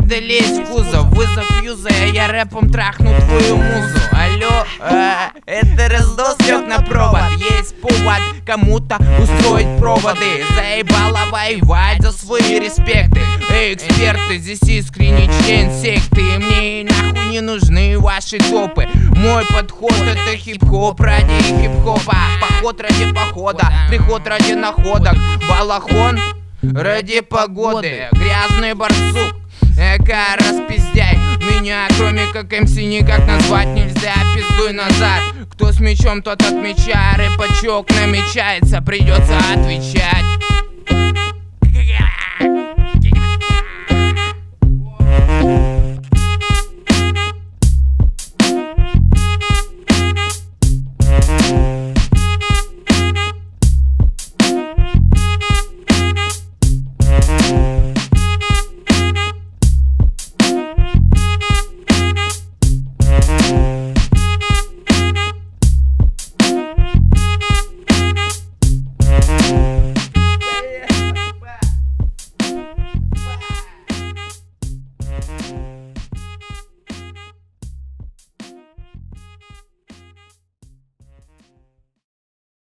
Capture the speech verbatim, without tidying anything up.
да лезь в кузов. Вызов юза, я рэпом трахну твою музу. Алло, а, это раздос лег на провод. Есть повод кому-то устроить проводы. Заебало воевать за свои респекты. Эй, эксперты, здесь искренний член секты. Мне нахуй не нужны ваши топы. Мой подход это хип-хоп ради хип-хопа. Поход ради похода, приход ради находок. Балахон ради погоды. Грязный барсук, эка распиздяй. Меня кроме как эм си никак назвать нельзя. Пиздуй назад, кто с мечом, тот от меча. Рэпачок намечается, придется отвечать.